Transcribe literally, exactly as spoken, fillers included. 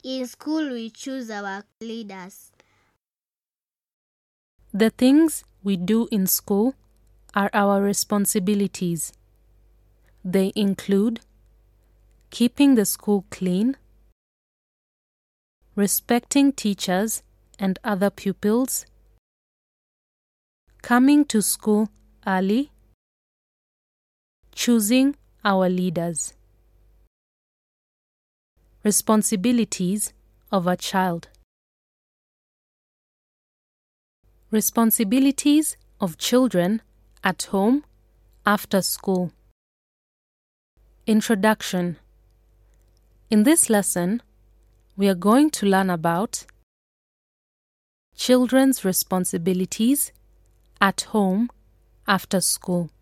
In school, we choose our leaders. The things we do in school are our responsibilities. They include keeping the school clean, respecting teachers and other pupils, coming to school early, choosing our leaders. Responsibilities of a child. Responsibilities of children at home after school. Introduction. In this lesson, we are going to learn about children's responsibilities at home after school.